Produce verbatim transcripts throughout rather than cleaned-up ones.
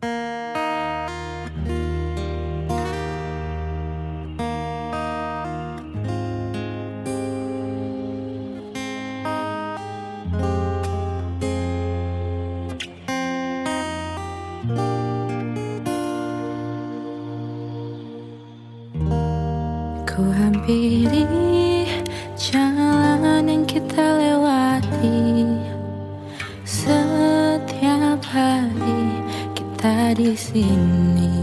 Ku hampiri jalan yang kita lewati. Setiap hari kita di sini.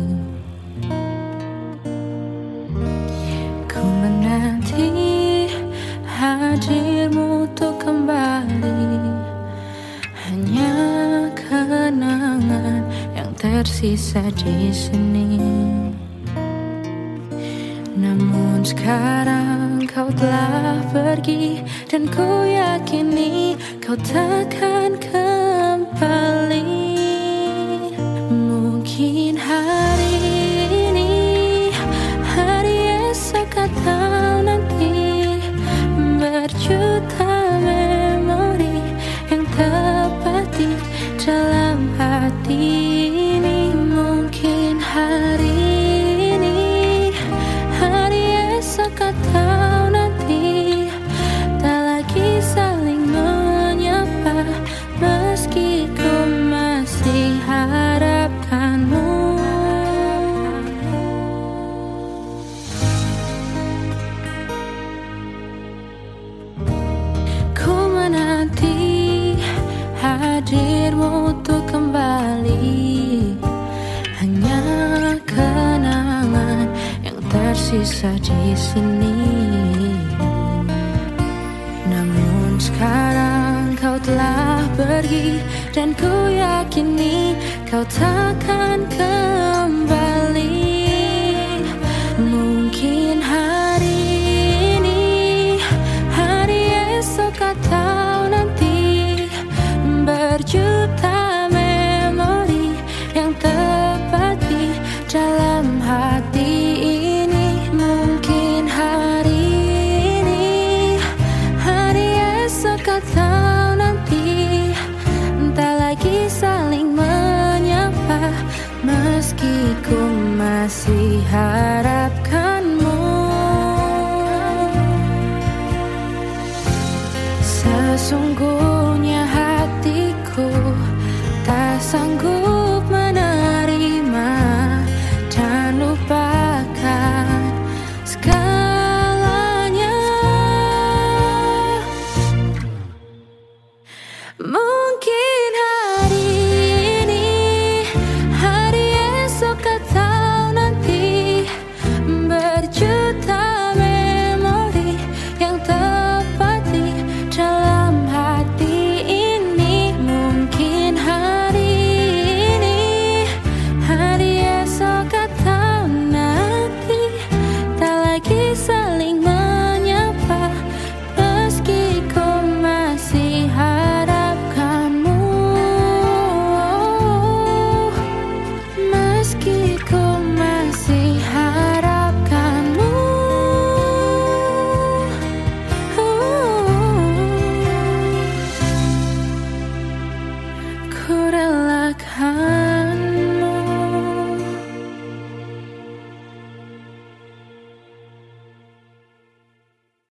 Ku menanti hadirmu untuk kembali. Hanya kenangan yang tersisa di sini. Namun sekarang kau telah pergi, dan ku yakini kau takkan kembali. Mungkin hari ini, hari esok atau nanti, berjuta memori yang terpati dalam hati ini. Mungkin hari atau nanti tak lagi saling menyapa, meski ku masih harapkanmu. Ku menanti hadirmu untuk kembali. Hanya kenangan yang tersisa di sini. Namun sekarang kau telah pergi, dan ku yakini kau takkan kembali. Mungkin hari ini, hari esok atau nanti, berjuta memori yang terpati dalam hati ini. Mungkin hari ini, hari esok atau nanti, tak lagi saling menyapa, meski ku masih harap.